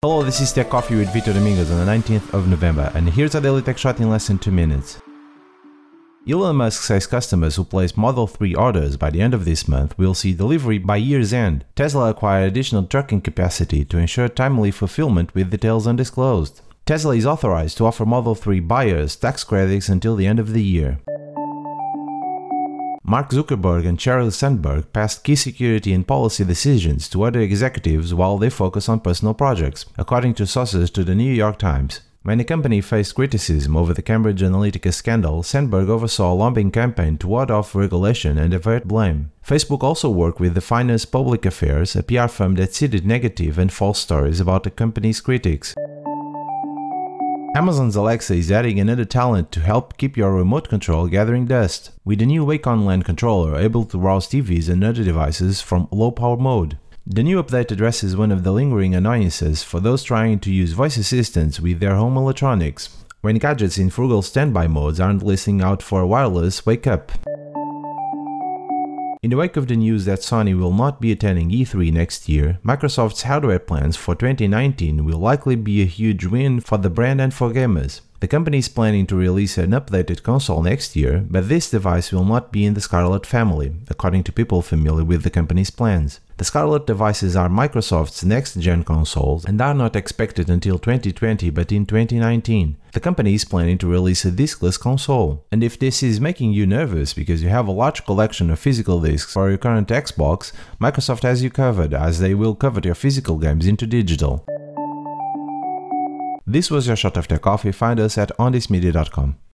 Hello, this is Tech Coffee with Vitor Domingos on the 19th of November, and here's a daily tech shot in less than 2 minutes. Elon Musk says customers who place Model 3 orders by the end of this month will see delivery by year's end. Tesla acquired additional trucking capacity to ensure timely fulfillment with details undisclosed. Tesla is authorized to offer Model 3 buyers tax credits until the end of the year. Mark Zuckerberg and Sheryl Sandberg passed key security and policy decisions to other executives while they focus on personal projects, according to sources to the New York Times. When the company faced criticism over the Cambridge Analytica scandal, Sandberg oversaw a lobbying campaign to ward off regulation and avert blame. Facebook also worked with the Finance Public Affairs, a PR firm that seeded negative and false stories about the company's critics. Amazon's Alexa is adding another talent to help keep your remote control gathering dust, with the new Wacom LAN controller able to browse TVs and other devices from low power mode. The new update addresses one of the lingering annoyances for those trying to use voice assistants with their home electronics, when gadgets in frugal standby modes aren't listening out for a wireless wake up. In the wake of the news that Sony will not be attending E3 next year, Microsoft's hardware plans for 2019 will likely be a huge win for the brand and for gamers. The company is planning to release an updated console next year, but this device will not be in the Scarlett family, according to people familiar with the company's plans. The Scarlett devices are Microsoft's next-gen consoles and are not expected until 2020 but in 2019. The company is planning to release a diskless console. And if this is making you nervous because you have a large collection of physical disks for your current Xbox, Microsoft has you covered, as they will convert your physical games into digital. This was your shot of Tech Coffee. Find us at onthismedia.com.